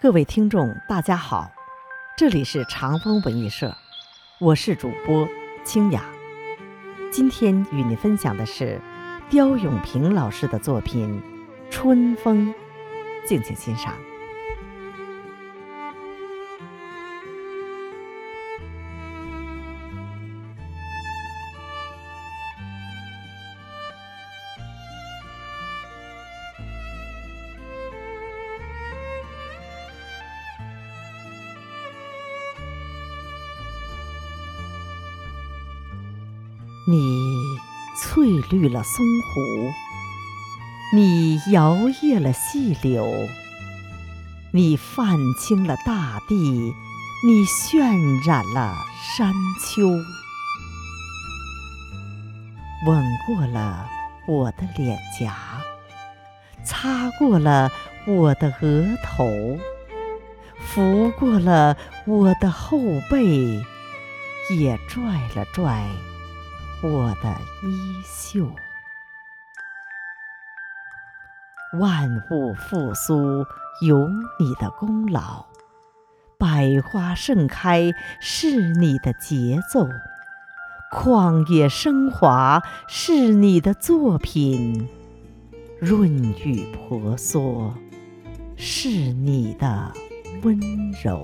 各位听众大家好，这里是长风文艺社，我是主播清雅。今天与你分享的是刁永平老师的作品《春风》，敬请欣赏。你翠绿了松湖，你摇曳了细柳，你泛青了大地，你渲染了山丘，吻过了我的脸颊，擦过了我的额头，拂过了我的后背，也拽了拽我的衣袖。万物复苏有你的功劳，百花盛开是你的节奏，旷野升华是你的作品，润雨婆娑是你的温柔。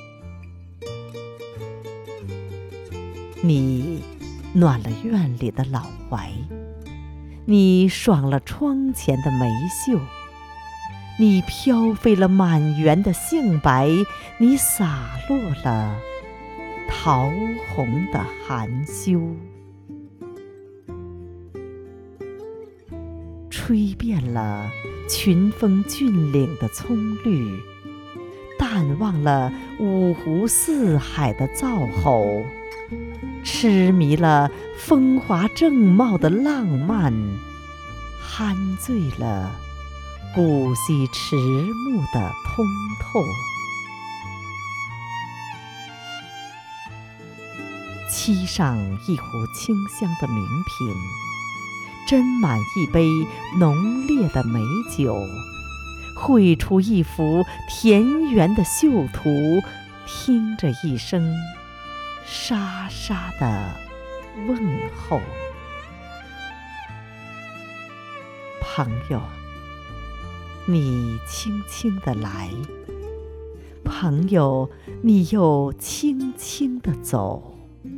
你暖了院里的老槐，你爽了窗前的梅秀，你飘飞了满园的杏白，你洒落了桃红的含羞，吹遍了群峰峻岭的葱绿，淡忘了五湖四海的燥吼，痴迷了风华正茂的浪漫，酣醉了古稀迟暮的通透。沏上一壶清香的茗品，斟满一杯浓烈的美酒，绘出一幅田园的绣图，听着一声沙沙的问候。朋友，你轻轻地来，朋友，你又轻轻地走。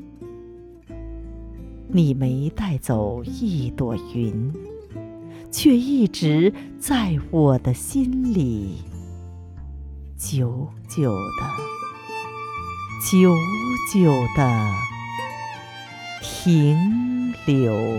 你没带走一朵云，却一直在我的心里久久地停留。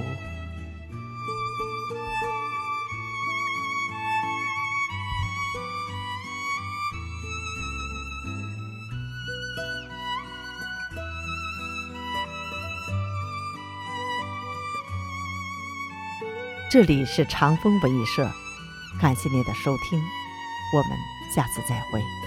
这里是长风文艺社，感谢您的收听，我们下次再会。